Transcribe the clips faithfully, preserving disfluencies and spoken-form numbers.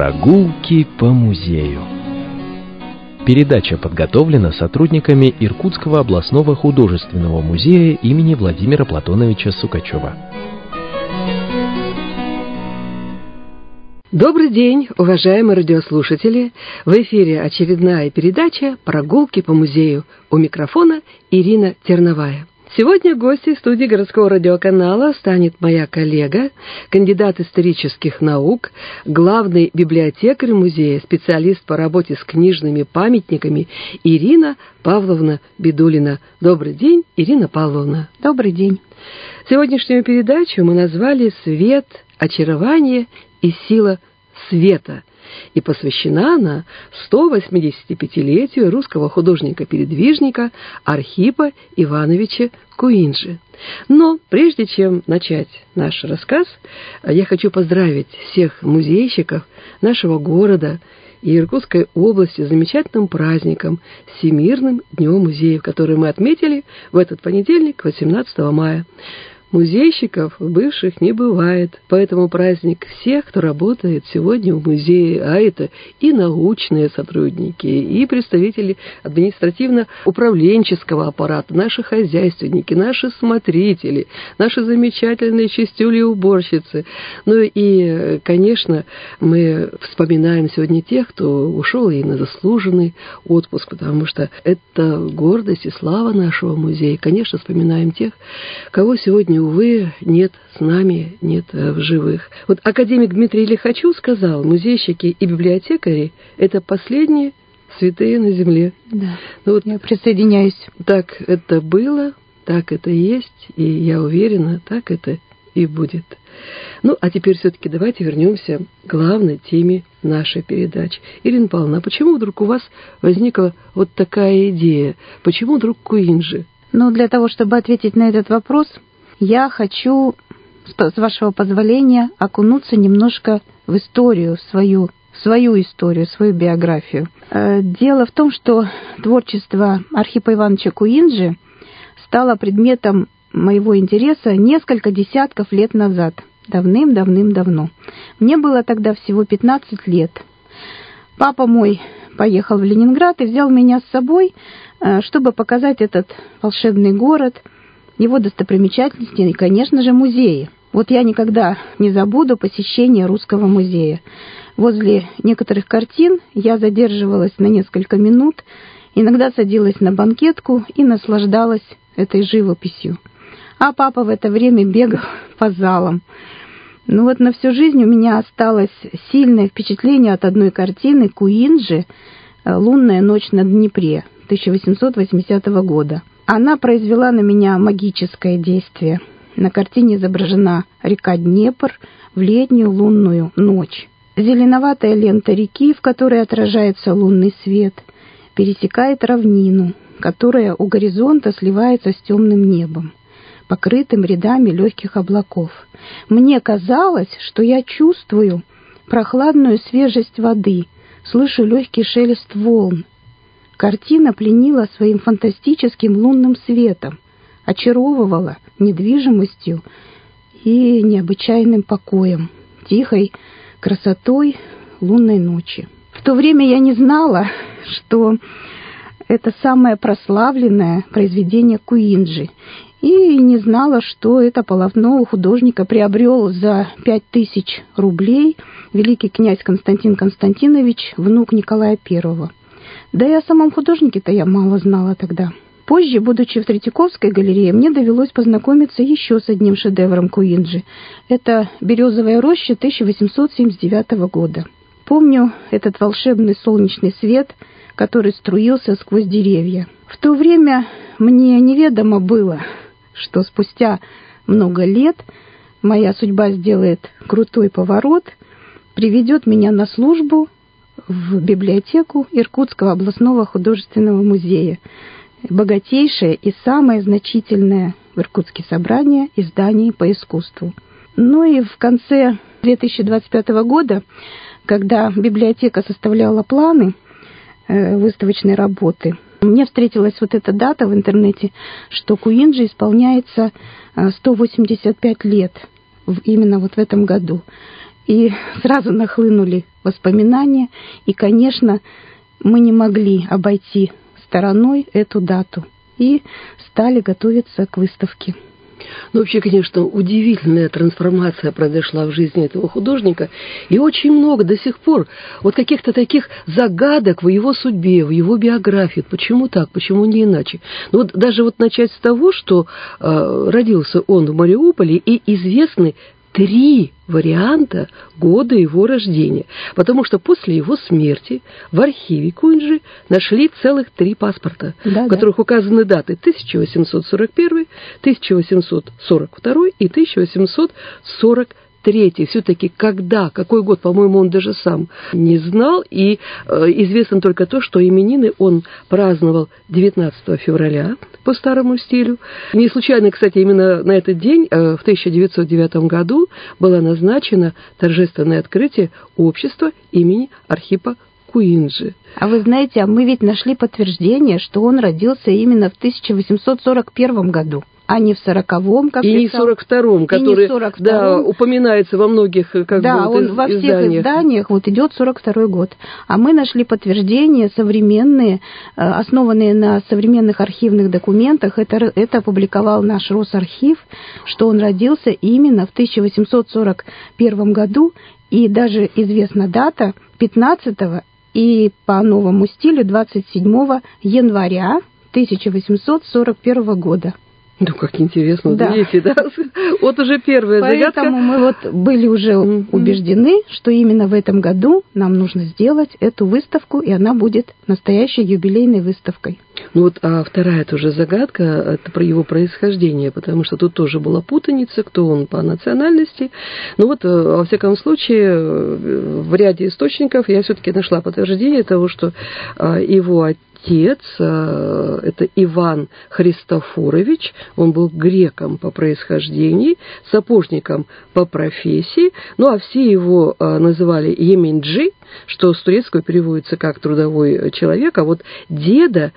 Прогулки по музею. Передача подготовлена сотрудниками Иркутского областного художественного музея имени Владимира Платоновича Сукачева. Добрый день, уважаемые радиослушатели! В эфире очередная передача «Прогулки по музею». У микрофона Ирина Терновая. Сегодня гостьей студии городского радиоканала станет моя коллега, кандидат исторических наук, главный библиотекарь музея, специалист по работе с книжными памятниками Ирина Павловна Бедулина. Добрый день, Ирина Павловна. Добрый день. Сегодняшнюю передачу мы назвали «Свет, очарование и сила света». И посвящена она сто восьмидесятипятилетию русского художника-передвижника Архипа Ивановича Куинджи. Но прежде чем начать наш рассказ, я хочу поздравить всех музейщиков нашего города и Иркутской области с замечательным праздником Всемирным днем музеев, который мы отметили в этот понедельник, восемнадцатого мая. Музейщиков бывших не бывает, поэтому праздник всех, кто работает сегодня в музее, а это и научные сотрудники, и представители административно-управленческого аппарата, наши хозяйственники, наши смотрители, наши замечательные чистюли-уборщицы. Ну и, конечно, мы вспоминаем сегодня тех, кто ушел и на заслуженный отпуск, потому что это гордость и слава нашего музея. Конечно, вспоминаем тех, кого сегодня, увы, нет с нами, нет в живых. Вот академик Дмитрий Лихачев сказал, музейщики и библиотекари – это последние святые на земле. Да, ну вот, я присоединяюсь. Так это было, так это есть, и я уверена, так это и будет. Ну, а теперь все-таки давайте вернемся к главной теме нашей передачи. Ирина Павловна, а почему вдруг у вас возникла вот такая идея? Почему вдруг Куинджи? Ну, для того, чтобы ответить на этот вопрос, я хочу, с вашего позволения, окунуться немножко в историю свою, свою историю, свою биографию. Дело в том, что творчество Архипа Ивановича Куинджи стало предметом моего интереса несколько десятков лет назад, давным-давным-давно. Мне было тогда всего пятнадцать лет. Папа мой поехал в Ленинград и взял меня с собой, чтобы показать этот волшебный город, его достопримечательности и, конечно же, музеи. Вот я никогда не забуду посещение Русского музея. Возле некоторых картин я задерживалась на несколько минут, иногда садилась на банкетку и наслаждалась этой живописью. А папа в это время бегал по залам. Ну вот на всю жизнь у меня осталось сильное впечатление от одной картины Куинджи «Лунная ночь на Днепре» тысяча восемьсот восьмидесятого года. Она произвела на меня магическое действие. На картине изображена река Днепр в летнюю лунную ночь. Зеленоватая лента реки, в которой отражается лунный свет, пересекает равнину, которая у горизонта сливается с темным небом, покрытым рядами легких облаков. Мне казалось, что я чувствую прохладную свежесть воды, слышу легкий шелест волн. Картина пленила своим фантастическим лунным светом, очаровывала недвижимостью и необычайным покоем, тихой красотой лунной ночи. В то время я не знала, что это самое прославленное произведение Куинджи, и не знала, что это полотно у художника приобрел за пять тысяч рублей великий князь Константин Константинович, внук Николая Первого. Да и о самом художнике-то я мало знала тогда. Позже, будучи в Третьяковской галерее, мне довелось познакомиться еще с одним шедевром Куинджи. Это «Березовая роща» тысяча восемьсот семьдесят девятого года. Помню этот волшебный солнечный свет, который струился сквозь деревья. В то время мне неведомо было, что спустя много лет моя судьба сделает крутой поворот, приведет меня на службу в библиотеку Иркутского областного художественного музея. Богатейшее и самое значительное в Иркутске собрание изданий по искусству. Ну и в конце две тысячи двадцать пятого года, когда библиотека составляла планы э, выставочной работы, мне встретилась вот эта дата в интернете, что Куинджи исполняется сто восемьдесят пять лет именно вот в этом году. и сразу нахлынули воспоминания. И, конечно, мы не могли обойти стороной эту дату и стали готовиться к выставке. Ну, вообще, конечно, удивительная трансформация произошла в жизни этого художника, и очень много до сих пор вот каких-то таких загадок в его судьбе, в его биографии. Почему так, почему не иначе? Ну, вот даже вот начать с того, что э, родился он в Мариуполе, и известны три варианта года его рождения, потому что после его смерти в архиве Куинджи нашли целых три паспорта, да, в которых да. указаны даты тысяча восемьсот сорок первый, тысяча восемьсот сорок второй и тысяча восемьсот сорок третий. Все-таки когда, какой год, по-моему, он даже сам не знал, и э, известно только то, что именины он праздновал девятнадцатого февраля по старому стилю. Не случайно, кстати, именно на этот день, э, в тысяча девятьсот девятом году, было назначено торжественное открытие общества имени Архипа Куинджи. А вы знаете, а мы ведь нашли подтверждение, что он родился именно в тысяча восемьсот сорок первом году, а не в сороковом, как и не в сорок втором, который да, упоминается во многих как да, бы, он из, во всех изданиях. изданиях вот идет сорок второй год. А мы нашли подтверждения современные, основанные на современных архивных документах. Это, это опубликовал наш Росархив, что он родился именно в тысяча восемьсот сорок первом году, и даже известна дата пятнадцатого и по новому стилю двадцать седьмого января тысяча восемьсот сорок первого года. Ну, как интересно, да. видите, да? Вот уже первая Поэтому загадка. Поэтому мы вот были уже mm-hmm. убеждены, что именно в этом году нам нужно сделать эту выставку, и она будет настоящей юбилейной выставкой. Ну вот, а вторая тоже загадка, это про его происхождение, потому что тут тоже была путаница, кто он по национальности. Ну вот, во всяком случае, в ряде источников я все-таки нашла подтверждение того, что его отец Отец, это Иван Христофорович, он был греком по происхождению, сапожником по профессии, ну а все его называли Еминджи, что с турецкого переводится как трудовой человек, а вот деда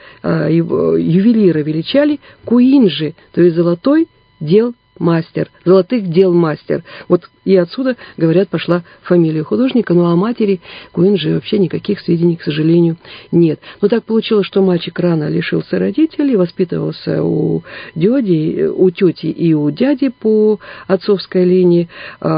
ювелира величали Куинджи, то есть золотой дел мастер, золотых дел мастер. Вот и отсюда, говорят, пошла фамилия художника, ну а о матери Куинджи вообще никаких сведений, к сожалению, нет. Но так получилось, что мальчик рано лишился родителей, воспитывался у дяди, у тети и у дяди по отцовской линии,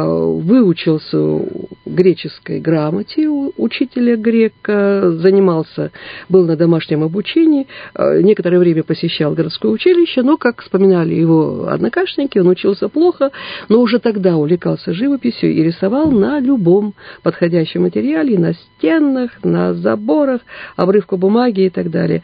выучился греческой грамоте у учителя грека, занимался, был на домашнем обучении, некоторое время посещал городское училище, но, как вспоминали его однокашники, он учился плохо, но уже тогда увлекался живописью и рисовал на любом подходящем материале, на стенах, на заборах, обрывку бумаги и так далее.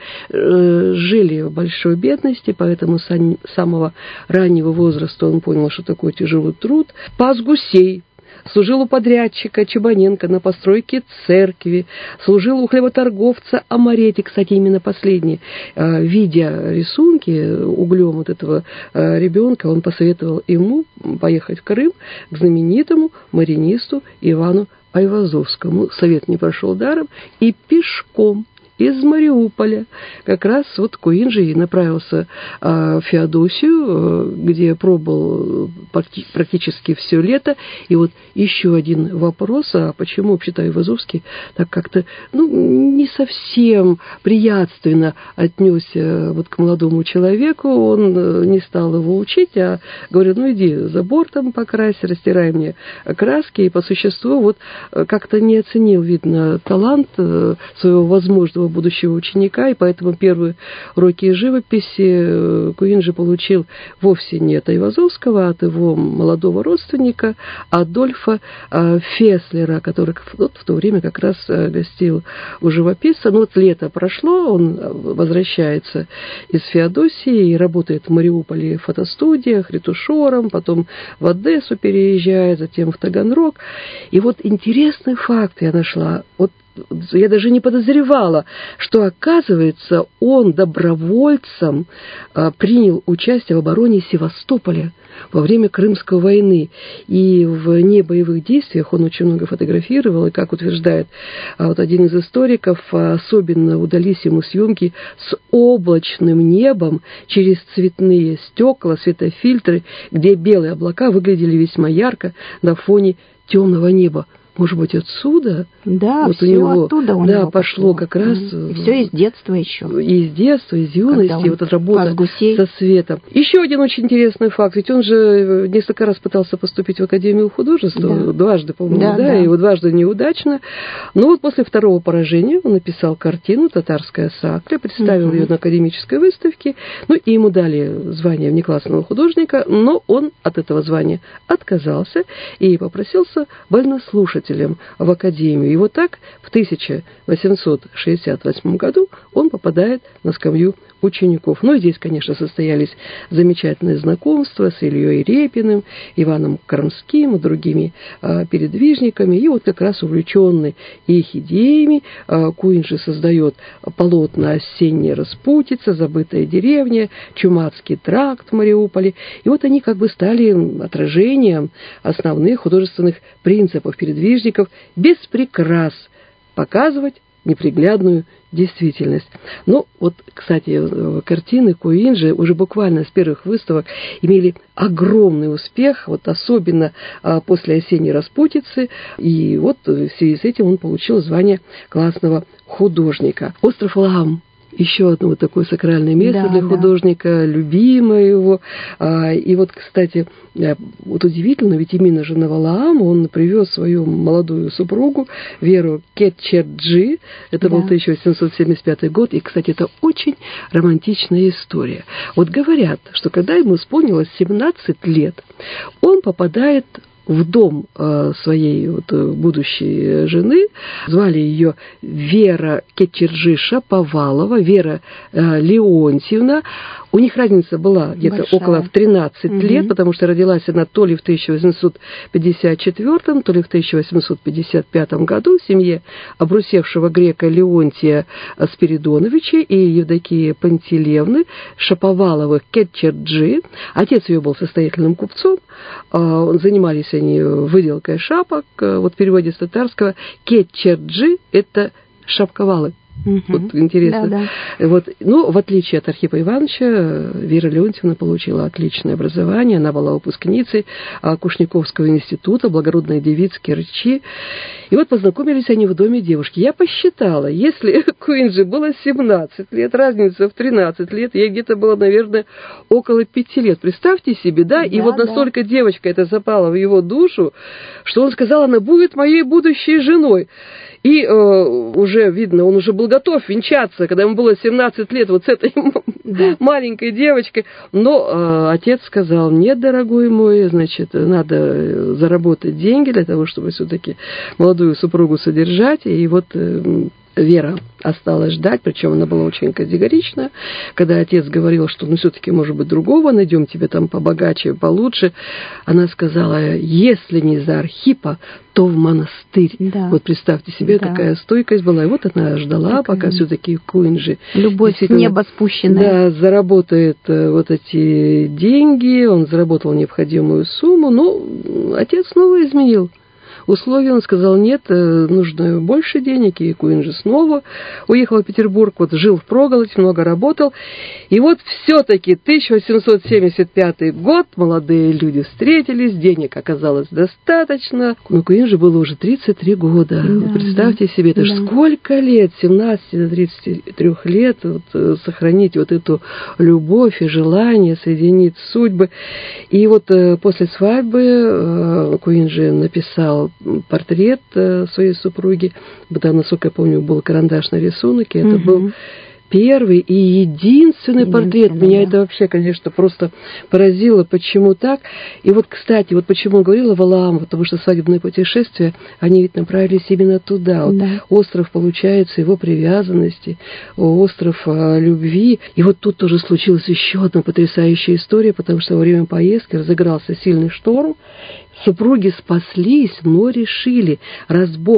Жили в большой бедности, поэтому с самого раннего возраста он понял, что такое тяжелый труд. Пас гусей, служил у подрядчика Чебаненко на постройке церкви, служил у хлеботорговца Амарети, кстати, именно последний. Видя рисунки углем вот этого ребенка, он посоветовал ему поехать в Крым к знаменитому маринисту Ивану Айвазовскому. Совет не прошел даром, и пешком из Мариуполя как раз вот Куинджи направился в Феодосию, где пробыл практически все лето. И вот еще один вопрос, а почему вообще-то Айвазовский так как-то ну, не совсем приятственно отнесся вот к молодому человеку, он не стал его учить, а говорит, ну иди забор там покрась, растирай мне краски, и по существу вот как-то не оценил, видно, талант своего возможного будущего ученика, и поэтому первые уроки живописи Куинджи получил вовсе не от Айвазовского, а от его молодого родственника Адольфа Феслера, который вот в то время как раз гостил у живописца. Ну вот лето прошло, он возвращается из Феодосии и работает в Мариуполе в фотостудиях, ретушером, потом в Одессу переезжает, затем в Таганрог. И вот интересный факт я нашла. Вот я даже не подозревала, что, оказывается, он добровольцем принял участие в обороне Севастополя во время Крымской войны. И в небоевых действиях он очень много фотографировал, и, как утверждает вот один из историков, особенно удались ему съемки с облачным небом через цветные стекла, светофильтры, где белые облака выглядели весьма ярко на фоне темного неба. Может быть, отсюда? Да, вот все у него, оттуда у да, него пошло, пошло. как раз... И все из детства еще. И из детства, из юности, вот эта работа со светом. Еще один очень интересный факт, ведь он же несколько раз пытался поступить в Академию художеств, да. дважды, по-моему, да, да, да, и вот дважды неудачно. Но вот после второго поражения он написал картину «Татарская сакля», представил угу. ее на академической выставке, ну и ему дали звание внеклассного художника, но он от этого звания отказался и попросился вольнослушателем в Академию. И вот так в тысяча восемьсот шестьдесят восьмом году он попадает на скамью учеников. Ну и здесь, конечно, состоялись замечательные знакомства с Ильей Репиным, Иваном Кормским и другими а, передвижниками. И вот как раз увлеченный их идеями а, Куинджи создает полотна «Осенняя распутица», «Забытая деревня», «Чумацкий тракт» в Мариуполе. И вот они как бы стали отражением основных художественных принципов передвижников без прикрас показывать неприглядную действительность. Ну, вот, кстати, картины Куинджи уже буквально с первых выставок имели огромный успех, вот особенно а, после «Осенней распутицы», и вот в связи с этим он получил звание классного художника. Остров Валаам. Еще одно вот такое сакральное место да, для художника, да. любимое его. И вот, кстати, вот удивительно, ведь именно же на Валаам он привез свою молодую супругу Веру Кетчерджи. Это да. был тысяча восемьсот семьдесят пятый год. И, кстати, это очень романтичная история. Вот говорят, что когда ему исполнилось семнадцать лет, он попадает в дом э, своей вот, будущей жены. Звали ее Вера Кетчерджи Шаповалова, Вера э, Леонтьевна. У них разница была где-то Большая. около в тринадцать угу. лет, потому что родилась она то ли в тысяча восемьсот пятьдесят четвёртом, то ли в тысяча восемьсот пятьдесят пятом году в семье обрусевшего грека Леонтия Спиридоновича и Евдокии Пантелеевны Шаповаловых Кетчерджи. Отец ее был состоятельным купцом, э, занимались они выделкой шапок. Вот в переводе с татарского Кетчерджи – это шапковалы. Угу. Вот интересно. Да, да. Вот, ну, в отличие от Архипа Ивановича, Вера Леонтьевна получила отличное образование. Она была выпускницей Кушниковского института, благородной девицы Керчи. И вот познакомились они в доме девушки. Я посчитала, если Куинджи было семнадцать лет, разница в тринадцать лет, ей где-то было, наверное, около пяти лет. Представьте себе, да? И да, вот настолько да. девочка это запала в его душу, что он сказал, она будет моей будущей женой. И э, уже, видно, он уже был готов венчаться, когда ему было семнадцать лет, вот с этой да. маленькой девочкой. Но э, отец сказал, нет, дорогой мой, значит, надо заработать деньги для того, чтобы все-таки молодую супругу содержать. И вот... Э, Вера осталась ждать, причем она была очень категорична. Когда отец говорил, что ну все-таки, может быть, другого найдем тебе там побогаче, получше, она сказала, если не за Архипа, то в монастырь. Да. Вот представьте себе, да. какая стойкость была. И вот она ждала, такая... пока все-таки Куинджи любовь с неба спущенная. Да, заработает вот эти деньги, он заработал необходимую сумму, но отец снова изменил условия. Он сказал, нет, нужно больше денег, и Куинджи снова уехал в Петербург, вот жил впроголодь, много работал. И вот все-таки тысяча восемьсот семьдесят пятый год, молодые люди встретились, денег оказалось достаточно. Но Куинджи было уже тридцать три года. Да, вот представьте себе, это да. же сколько лет, с семнадцати до тридцати трёх лет, вот, сохранить вот эту любовь и желание, соединить судьбы. И вот после свадьбы Куинджи написал портрет своей супруги, да, насколько я помню, был карандашный рисунок, и это угу. был первый и единственный портрет. Меня да. это вообще, конечно, просто поразило, почему так. И вот, кстати, вот почему я говорила Валаам, потому что свадебное путешествие, они ведь направились именно туда. Вот да. Остров, получается, его привязанности, остров а, любви. И вот тут тоже случилась еще одна потрясающая история, потому что во время поездки разыгрался сильный шторм. Супруги спаслись, но решили, раз Бог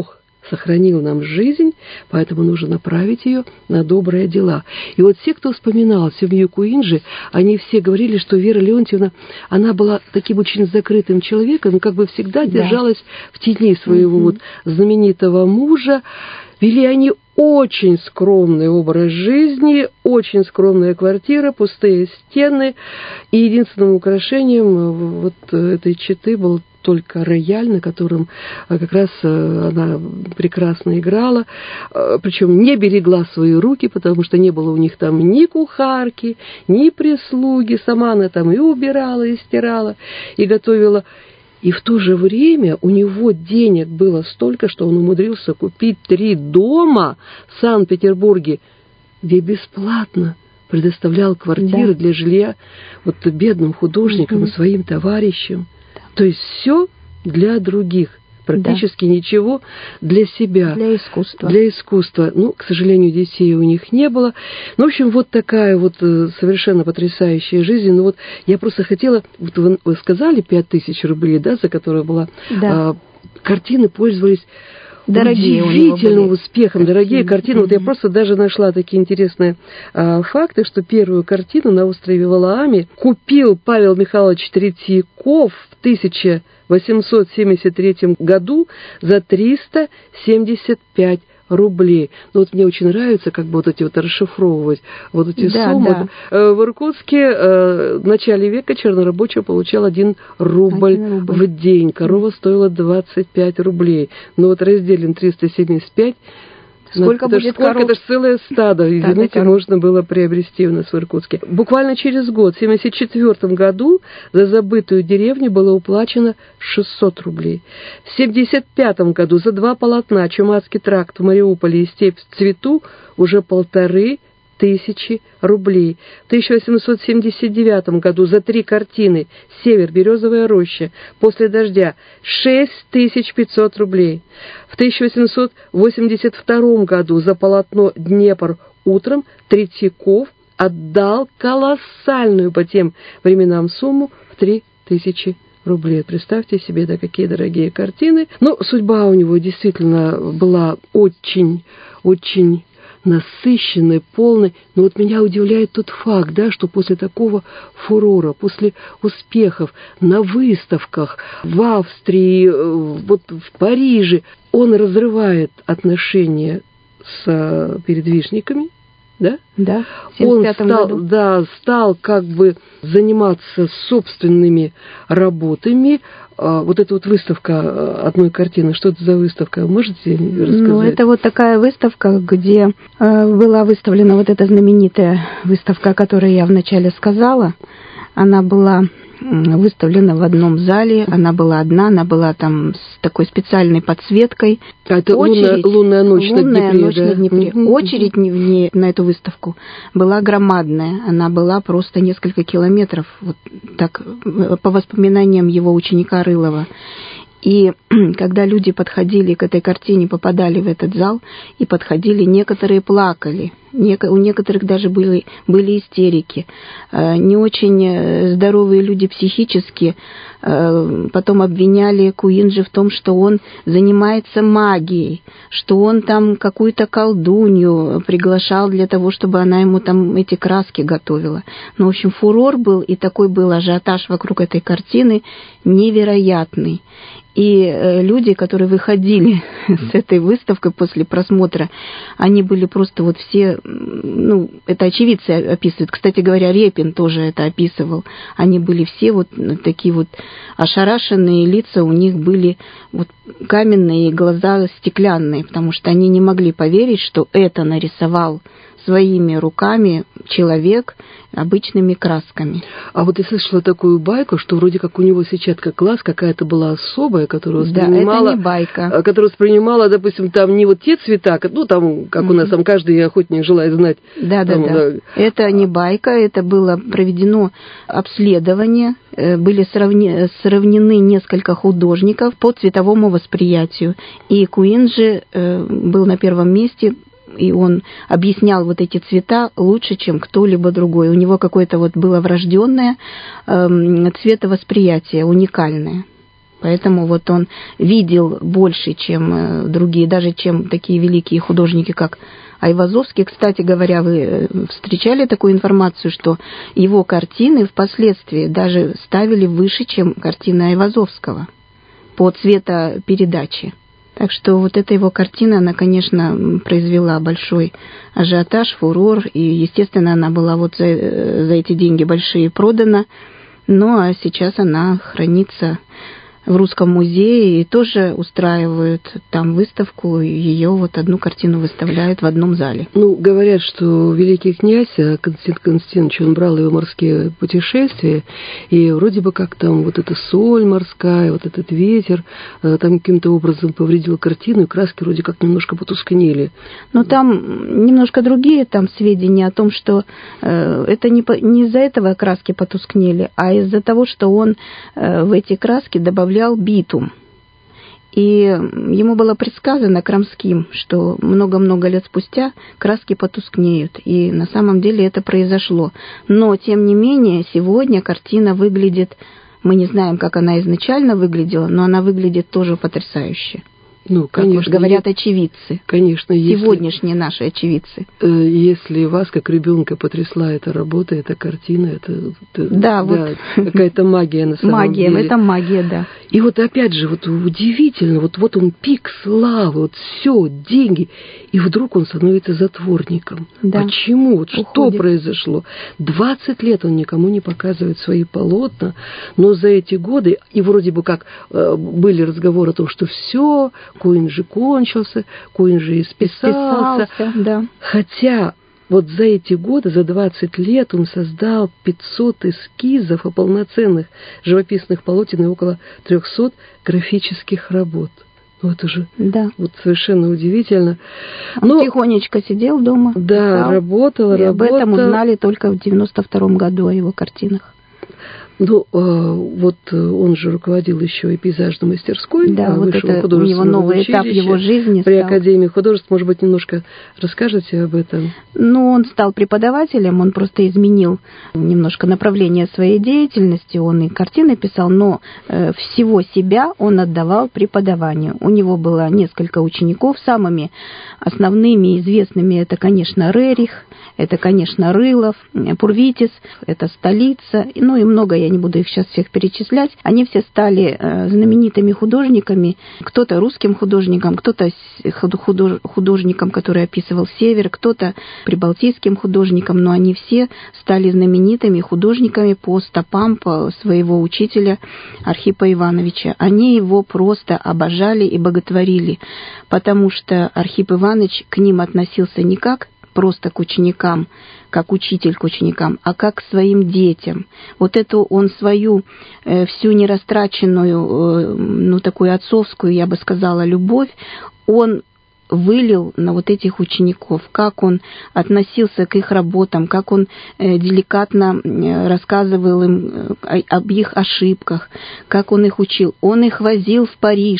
сохранил нам жизнь, поэтому нужно направить ее на добрые дела. И вот все, кто вспоминал семью Куинджи, они все говорили, что Вера Леонтьевна, она была таким очень закрытым человеком, как бы всегда держалась да. в тени своего mm-hmm. вот знаменитого мужа. Вели они очень скромный образ жизни, очень скромная квартира, пустые стены. И единственным украшением вот этой четы был только рояль, на котором как раз она прекрасно играла, причем не берегла свои руки, потому что не было у них там ни кухарки, ни прислуги. Сама она там и убирала, и стирала, и готовила. И в то же время у него денег было столько, что он умудрился купить три дома в Санкт-Петербурге, где бесплатно предоставлял квартиры да. для жилья вот бедным художникам mm-hmm. и своим товарищам. Да. То есть все для других. Практически да. ничего для себя. Для искусства. Для искусства. Ну, к сожалению, детей у них не было. Ну, в общем, вот такая вот совершенно потрясающая жизнь. Ну, вот я просто хотела... Вот вы, вы сказали пять тысяч рублей, да, за которую была... Да. А, картины пользовались... Дорогие удивительным успехом, картины. Дорогие картины. Mm-hmm. Вот я просто даже нашла такие интересные а, факты, что первую картину на острове Валаами купил Павел Михайлович Третьяков в тысяча восемьсот семьдесят третьем году за триста семьдесят пять рублей. Ну вот мне очень нравится как бы вот эти вот расшифровывать вот эти да, суммы. Да. В Иркутске в начале века чернорабочий получал один рубль, один рубль в день. Корова стоила двадцать пять рублей. Ну вот разделим триста семьдесят пять. Сколько это будет сколько? Это же целое стадо, извините, можно было приобрести у нас в Иркутске. Буквально через год, в семьдесят четвёртом году, за забытую деревню было уплачено шестьсот рублей. В семьдесят пятом году за два полотна «Чумацкий тракт» в Мариуполе и «Степь в цвету» уже полторы тысячи рублей. В тысяча восемьсот семьдесят девятом году за три картины «Север», «Березовая роща», «После дождя» шесть тысяч пятьсот рублей. В тысяча восемьсот восемьдесят втором году за полотно «Днепр утром» Третьяков отдал колоссальную по тем временам сумму в три тысячи рублей. Представьте себе, да, какие дорогие картины. Но судьба у него действительно была очень, очень насыщенной, полной. Но вот меня удивляет тот факт, да, что после такого фурора, после успехов на выставках в Австрии, вот в Париже, он разрывает отношения с передвижниками, да? Да. Он стал, году. да, стал как бы заниматься собственными работами. Вот эта вот выставка одной картины, что это за выставка? Можете рассказать? Ну, это вот такая выставка, где была выставлена вот эта знаменитая выставка, о которой я вначале сказала. Она была выставлена в одном зале, она была одна, она была там с такой специальной подсветкой. А это очередь, лунная, лунная ночь лунная на Днепре, ночь да? на Днепре. Mm-hmm. Очередь не, не, на эту выставку была громадная, она была просто несколько километров, вот так, по воспоминаниям его ученика Рылова. И когда люди подходили к этой картине, попадали в этот зал, и подходили, некоторые плакали, у некоторых даже были, были истерики. Не очень здоровые люди психически потом обвиняли Куинджи в том, что он занимается магией, что он там какую-то колдунью приглашал для того, чтобы она ему там эти краски готовила. Ну, в общем, фурор был, и такой был ажиотаж вокруг этой картины невероятный. И люди, которые выходили с этой выставкой после просмотра, они были просто вот все, ну, это очевидцы описывают. Кстати говоря, Репин тоже это описывал. Они были все вот такие вот ошарашенные лица, у них были вот каменные глаза стеклянные, потому что они не могли поверить, что это нарисовал своими руками человек обычными красками. А вот я слышала такую байку, что вроде как у него сетчатка глаз какая-то была особая, которая воспринимала... Да, это не байка. Которая воспринимала, допустим, там не вот те цвета, ну, там, как mm-hmm. у нас там каждый охотник желает знать. Да, там, да, да. да. Это не байка, это было проведено обследование, были сравни... сравнены несколько художников по цветовому восприятию. И Куинджи был на первом месте, и он объяснял вот эти цвета лучше, чем кто-либо другой. У него какое-то вот было врожденное э, цветовосприятие, уникальное. Поэтому вот он видел больше, чем другие, даже чем такие великие художники, как Айвазовский. Кстати говоря, вы встречали такую информацию, что его картины впоследствии даже ставили выше, чем картины Айвазовского по цветопередаче. Так что вот эта его картина, она, конечно, произвела большой ажиотаж, фурор, и, естественно, она была вот за, за эти деньги большие продана, ну а сейчас она хранится в Русском музее и тоже устраивают там выставку, ее вот одну картину выставляют в одном зале. Ну, говорят, что великий князь Константин Константинович, он брал его морские путешествия, и вроде бы как там вот эта соль морская, вот этот ветер, там каким-то образом повредил картину, и краски вроде как немножко потускнели. Но там немножко другие там сведения о том, что э, это не, по, не из-за этого краски потускнели, а из-за того, что он э, в эти краски добавлял битум. И ему было предсказано Крамским, что много-много лет спустя краски потускнеют. И на самом деле это произошло. Но, тем не менее, сегодня картина выглядит... Мы не знаем, как она изначально выглядела, но она выглядит тоже потрясающе. Ну, как конечно, вот говорят очевидцы. Конечно, сегодняшние если, наши очевидцы. Если вас, как ребенка, потрясла эта работа, эта картина, это, это да, да, вот какая-то магия на самом магия, деле. Магия, это магия, да. И вот опять же, вот удивительно, вот, вот он пик славы, вот все, деньги, и вдруг он становится затворником. Да. Почему? Вот что произошло? двадцать лет он никому не показывает свои полотна, но за эти годы, и вроде бы как э, были разговоры о том, что все, Куин же кончился, Куин же исписался. исписался да. Хотя вот за эти годы, за двадцать лет он создал пятьсот эскизов, а полноценных живописных полотен и около трехсот графических работ. Вот уже да. вот совершенно удивительно. Он Но, тихонечко сидел дома. Да, писал, работал, и работал. Об этом узнали только в девяносто втором году о его картинах. Ну, вот он же руководил еще и пейзажной мастерской. Да, вот это у него новый этап его жизни. При стал. Академии художеств, может быть, немножко расскажете об этом? Ну, он стал преподавателем, он просто изменил немножко направление своей деятельности, он и картины писал, но всего себя он отдавал преподаванию. У него было несколько учеников, самыми основными, известными, это, конечно, Рерих, это, конечно, Рылов, Пурвитис, это Столица, ну и много, я не буду их сейчас всех перечислять. Они все стали знаменитыми художниками, кто-то русским художником, кто-то художником, который описывал север, кто-то прибалтийским художником, но они все стали знаменитыми художниками по стопам по своего учителя Архипа Ивановича. Они его просто обожали и боготворили, потому что Архип Иванович к ним относился не как просто к ученикам, как учитель к ученикам, а как к своим детям. Вот эту он свою э, всю нерастраченную, э, ну, такую отцовскую, я бы сказала, любовь, он вылил на вот этих учеников, как он относился к их работам, как он э, деликатно э, рассказывал им э, об их ошибках, как он их учил. Он их возил в Париж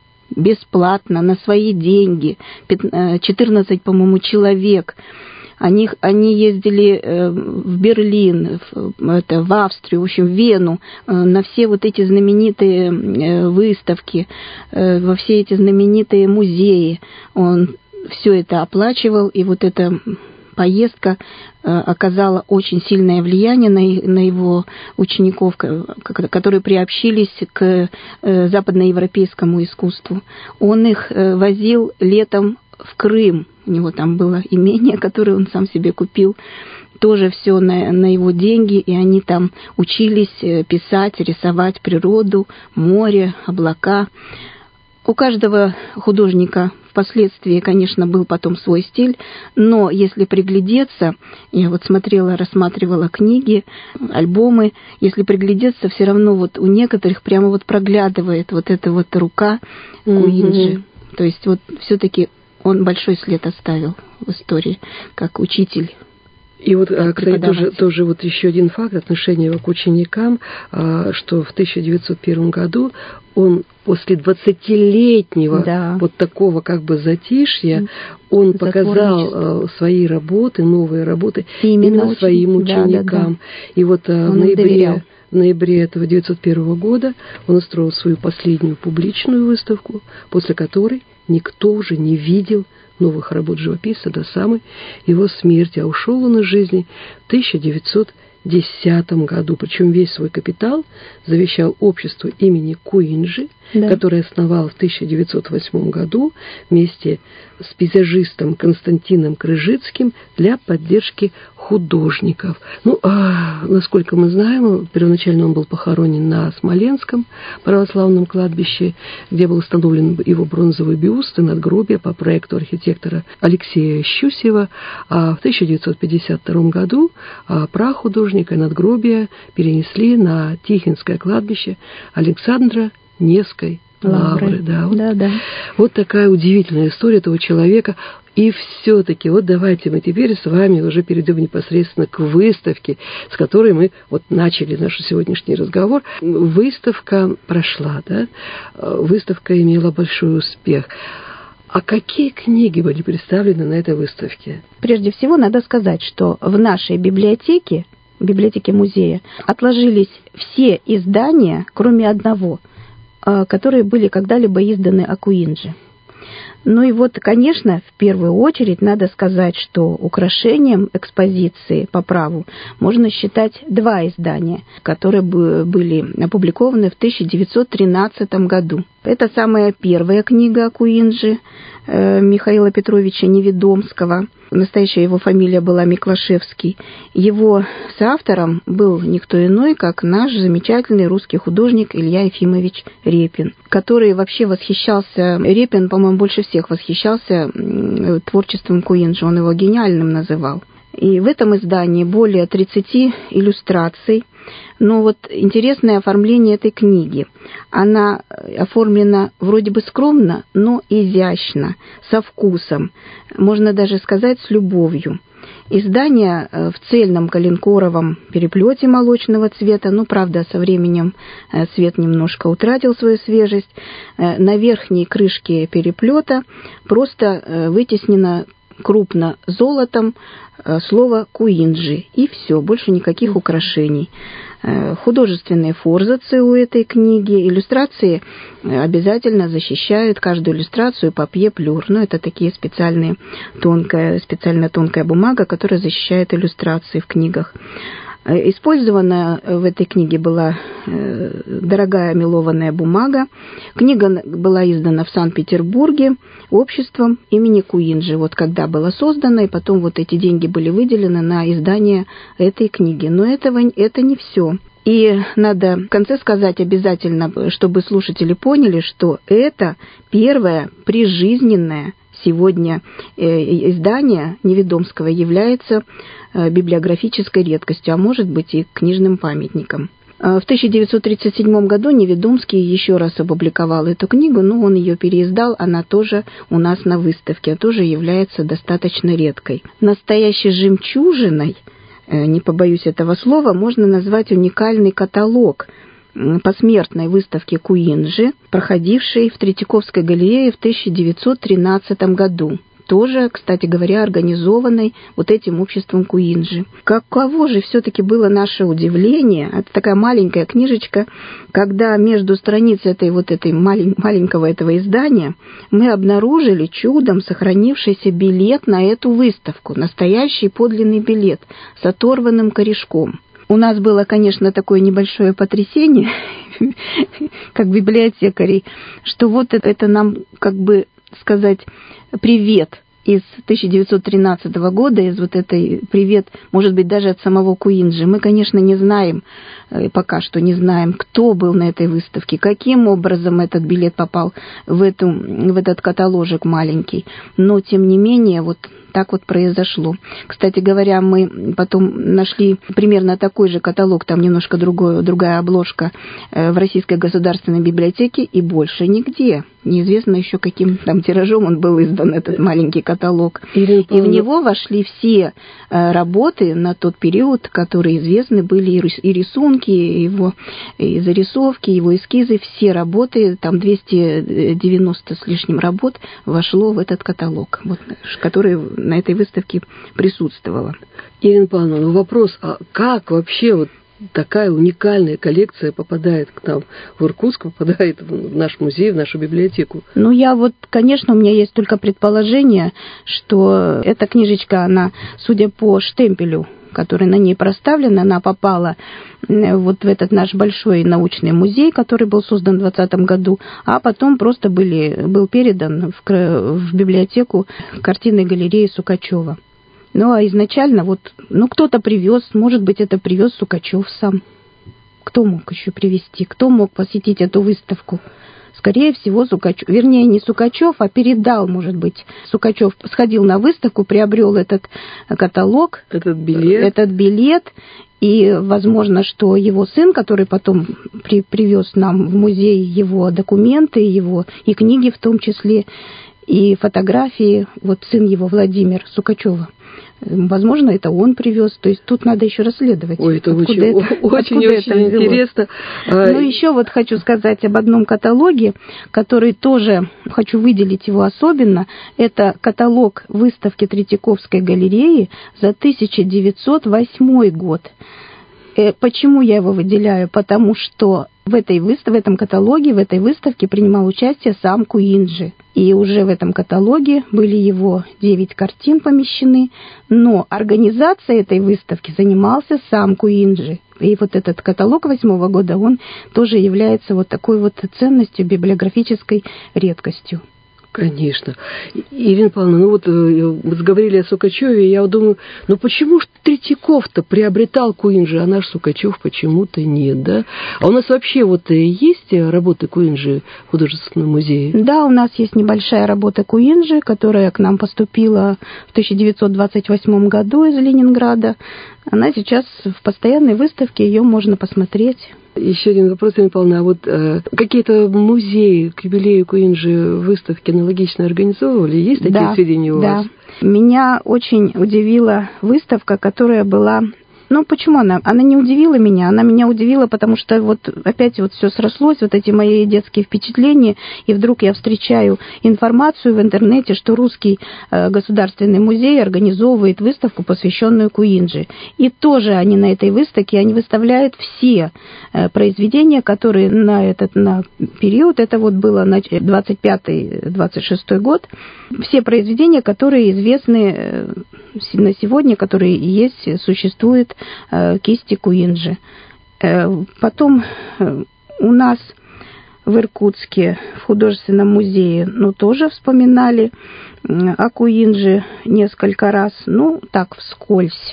бесплатно, на свои деньги, четырнадцать, по-моему, человек. Они, они ездили в Берлин, в, это, в Австрию, в общем, в Вену, на все вот эти знаменитые выставки, во все эти знаменитые музеи. Он все это оплачивал, и вот эта поездка оказала очень сильное влияние на, на его учеников, которые приобщились к западноевропейскому искусству. Он их возил летом в Крым. У него там было имение, которое он сам себе купил. Тоже все на, на его деньги, и они там учились писать, рисовать природу, море, облака. У каждого художника впоследствии, конечно, был потом свой стиль, но если приглядеться, я вот смотрела, рассматривала книги, альбомы, если приглядеться, все равно вот у некоторых прямо вот проглядывает вот эта вот рука Куинджи. Mm-hmm. То есть вот все-таки он большой след оставил в истории, как учитель. И вот, кстати, тоже, тоже вот еще один факт отношения его к ученикам, что в тысяча девятьсот первом году он после двадцатилетнего да. вот такого как бы затишья, он показал свои работы, новые работы именно, именно своим ученикам. Да, да, да. И вот он в ноябре в ноябре тысяча девятьсот первого года он устроил свою последнюю публичную выставку, после которой никто уже не видел новых работ живописца до самой его смерти, а ушел он из жизни в тысяча девятьсот десятом году. Причем весь свой капитал завещал обществу имени Куинджи, да. которое основал в тысяча девятьсот восьмом году вместе с пейзажистом Константином Крыжицким для поддержки художников. Ну, а, насколько мы знаем, первоначально он был похоронен на Смоленском православном кладбище, где был установлен его бронзовый бюст и надгробие по проекту архитектора Алексея Щусева. А в тысяча девятьсот пятьдесят втором году прах художника и надгробие перенесли на Тихвинское кладбище Александра Невской Лавры. Да, вот, да, да. вот такая удивительная история этого человека. И все-таки вот давайте мы теперь с вами уже перейдем непосредственно к выставке, с которой мы вот начали наш сегодняшний разговор. Выставка прошла, да? Выставка имела большой успех. А какие книги были представлены на этой выставке? Прежде всего, надо сказать, что в нашей библиотеке, библиотеке музея, отложились все издания, кроме одного, которые были когда-либо изданы о Куинджи. Ну и вот, конечно, в первую очередь надо сказать, что украшением экспозиции по праву можно считать два издания, которые были опубликованы в тысяча девятьсот тринадцатом году. Это самая первая книга о Куинджи Михаила Петровича Неведомского. Настоящая его фамилия была Миклашевский. Его соавтором был никто иной, как наш замечательный русский художник Илья Ефимович Репин, который вообще восхищался, Репин, по-моему, больше всех восхищался творчеством Куинджи, он его гениальным называл. И в этом издании более тридцати иллюстраций. Но вот интересное оформление этой книги. Она оформлена вроде бы скромно, но изящно, со вкусом, можно даже сказать, с любовью. Издание в цельном коленкоровом переплете молочного цвета, ну, правда, со временем цвет немножко утратил свою свежесть. На верхней крышке переплета просто вытеснено крупно золотом слово «Куинджи», и все, больше никаких украшений. Художественные форзацы у этой книги, иллюстрации обязательно защищают каждую иллюстрацию папье-плюр. Ну, это такие специальные тонкая, специально тонкая бумага, которая защищает иллюстрации в книгах. Использована в этой книге была дорогая мелованная бумага. Книга была издана в Санкт-Петербурге обществом имени Куинджи. Вот когда была создана, и потом вот эти деньги были выделены на издание этой книги. Но этого, это не все. И надо в конце сказать обязательно, чтобы слушатели поняли, что это первое прижизненное сегодня издание Неведомского является библиографической редкостью, а может быть и книжным памятником. В тысяча девятьсот тридцать седьмом году Неведомский еще раз опубликовал эту книгу, но он ее переиздал, она тоже у нас на выставке, тоже является достаточно редкой. Настоящей жемчужиной, не побоюсь этого слова, можно назвать уникальный каталог посмертной выставки Куинджи, проходившей в Третьяковской галерее в тысяча девятьсот тринадцатом году. Тоже, кстати говоря, организованной вот этим обществом Куинджи. Каково же все-таки было наше удивление, это такая маленькая книжечка, когда между страниц этой вот этой малень, маленького этого издания мы обнаружили чудом сохранившийся билет на эту выставку, настоящий подлинный билет с оторванным корешком. У нас было, конечно, такое небольшое потрясение, как библиотекарей, что вот это нам, как бы сказать, привет из тысяча девятьсот тринадцатого года, из вот этой привет, может быть, даже от самого Куинджи. Мы, конечно, не знаем, пока что не знаем, кто был на этой выставке, каким образом этот билет попал в, эту, в этот каталожик маленький. Но, тем не менее, вот так вот произошло. Кстати говоря, мы потом нашли примерно такой же каталог, там немножко другой, другая обложка в Российской государственной библиотеке, и больше нигде. Неизвестно еще, каким там тиражом он был издан, этот маленький каталог. И в него вошли все работы на тот период, которые известны были, и рисунки, и его и зарисовки, его эскизы, все работы, там двести девяносто с лишним работ вошло в этот каталог, вот, который на этой выставке присутствовала. Ирина Павловна, ну вопрос, а как вообще вот такая уникальная коллекция попадает к нам в Иркутск, попадает в наш музей, в нашу библиотеку? Ну, я вот, конечно, у меня есть только предположение, что эта книжечка, она, судя по штемпелю, который на ней проставлен, она попала вот в этот наш большой научный музей, который был создан в двадцатом году, а потом просто были, был передан в, в библиотеку картинной галереи Сукачева. Ну, а изначально вот, ну, кто-то привез, может быть, это привез Сукачев сам. Кто мог еще привезти? Кто мог посетить эту выставку? Скорее всего, Сукачев, вернее, не Сукачев, а передал, может быть. Сукачев сходил на выставку, приобрел этот каталог, этот билет, этот билет и, возможно, что его сын, который потом при, привез нам в музей его документы, его и книги в том числе, и фотографии, вот сын его Владимир Сукачева. Возможно, это он привез. То есть тут надо еще расследовать. Ой, это очень, это, очень, очень это интересно. Ну, еще вот хочу сказать об одном каталоге, который тоже хочу выделить его особенно. Это каталог выставки Третьяковской галереи за тысяча девятьсот восьмой год. Почему я его выделяю? Потому что в, этой выставке, в этом каталоге, в этой выставке принимал участие сам Куинджи. И уже в этом каталоге были его девять картин помещены, но организацией этой выставки занимался сам Куинджи. И вот этот каталог восьмого года, он тоже является вот такой вот ценностью, библиографической редкостью. Конечно. Ирина Павловна, ну вот мы заговорили о Сукачеве, я думаю, ну почему ж Третьяков-то приобретал Куинджи, а наш Сукачев почему-то нет, да? А у нас вообще вот есть работы Куинджи в художественном музее? Да, у нас есть небольшая работа Куинджи, которая к нам поступила в тысяча девятьсот двадцать восьмом году из Ленинграда. Она сейчас в постоянной выставке, ее можно посмотреть. Еще один вопрос, Ирина Павловна. А вот э, какие-то музеи к юбилею Куинджи выставки аналогично организовывали? Есть такие да, сведения у да. вас? Меня очень удивила выставка, которая была... Ну, почему она? Она не удивила меня, она меня удивила, потому что вот опять вот все срослось, вот эти мои детские впечатления, и вдруг я встречаю информацию в интернете, что Русский э, государственный музей организовывает выставку, посвященную Куинджи. И тоже они на этой выставке, они выставляют все э, произведения, которые на этот на период, это вот было на двадцать пятый - двадцать шестой год, все произведения, которые известны э, на сегодня, которые есть, существуют, кисти Куинджи. Потом у нас в Иркутске в художественном музее, ну, тоже вспоминали о Куинджи несколько раз, ну, так, вскользь.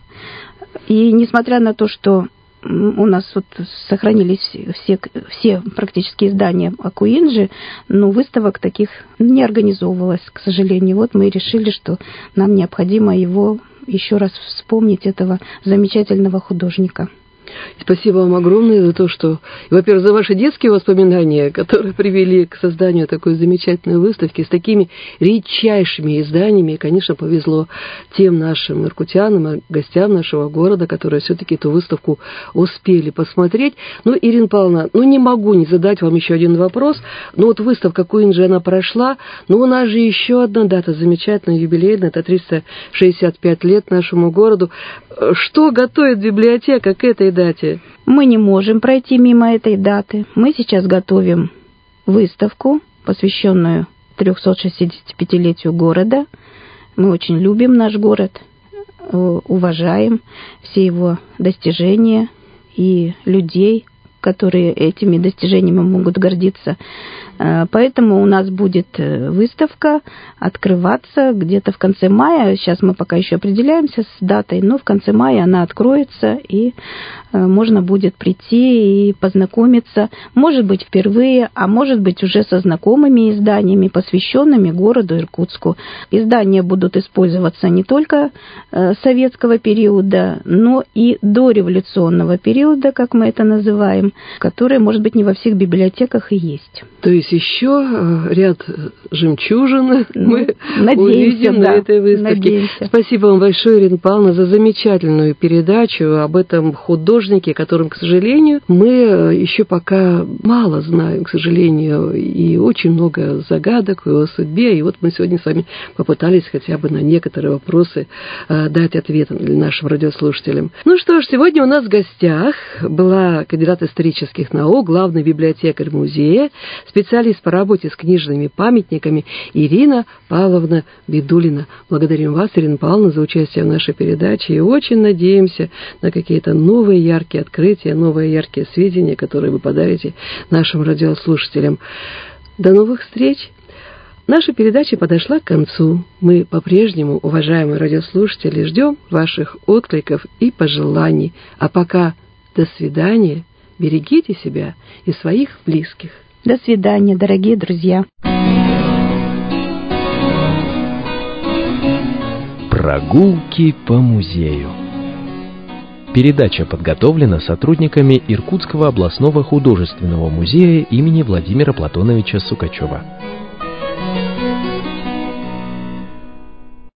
И несмотря на то, что у нас вот сохранились все, все практически издания о Куинджи, но выставок таких не организовывалось, к сожалению. Вот мы и решили, что нам необходимо его еще раз вспомнить, этого замечательного художника. Спасибо вам огромное за то, что, во-первых, за ваши детские воспоминания, которые привели к созданию такой замечательной выставки с такими редчайшими изданиями. И, конечно, повезло тем нашим иркутянам, гостям нашего города, которые все-таки эту выставку успели посмотреть. Ну, Ирина Павловна, ну не могу не задать вам еще один вопрос. Ну вот выставка Куинджи, она прошла, но у нас же еще одна дата замечательная, юбилейная, это триста шестьдесят пять лет нашему городу. Что готовит библиотека к этой дате? Мы не можем пройти мимо этой даты. Мы сейчас готовим выставку, посвященную трехсотшестидесятипятилетию города. Мы очень любим наш город, уважаем все его достижения и людей, которые этими достижениями могут гордиться. Поэтому у нас будет выставка открываться где-то в конце мая. Сейчас мы пока еще определяемся с датой, но в конце мая она откроется, и можно будет прийти и познакомиться, может быть, впервые, а может быть, уже со знакомыми изданиями, посвященными городу Иркутску. Издания будут использоваться не только советского периода, но и дореволюционного периода, как мы это называем. детям, которые, может быть, не во всех библиотеках и есть. То есть еще ряд жемчужин ну, мы надеемся, увидим да, на этой выставке. Надеемся. Спасибо вам большое, Ирина Павловна, за замечательную передачу об этом художнике, которым, к сожалению, мы еще пока мало знаем, к сожалению, и очень много загадок о его судьбе. И вот мы сегодня с вами попытались хотя бы на некоторые вопросы э, дать ответы нашим радиослушателям. Ну что ж, сегодня у нас в гостях была кандидат исторических наук, главный библиотекарь музея, специалист по работе с книжными памятниками Ирина Павловна Бедулина. Благодарим вас, Ирина Павловна, за участие в нашей передаче и очень надеемся на какие-то новые яркие открытия, новые яркие сведения, которые вы подарите нашим радиослушателям. До новых встреч! Наша передача подошла к концу. Мы по-прежнему, уважаемые радиослушатели, ждем ваших откликов и пожеланий. А пока до свидания, берегите себя и своих близких. До свидания, дорогие друзья. Прогулки по музею. Передача подготовлена сотрудниками Иркутского областного художественного музея имени Владимира Платоновича Сукачева.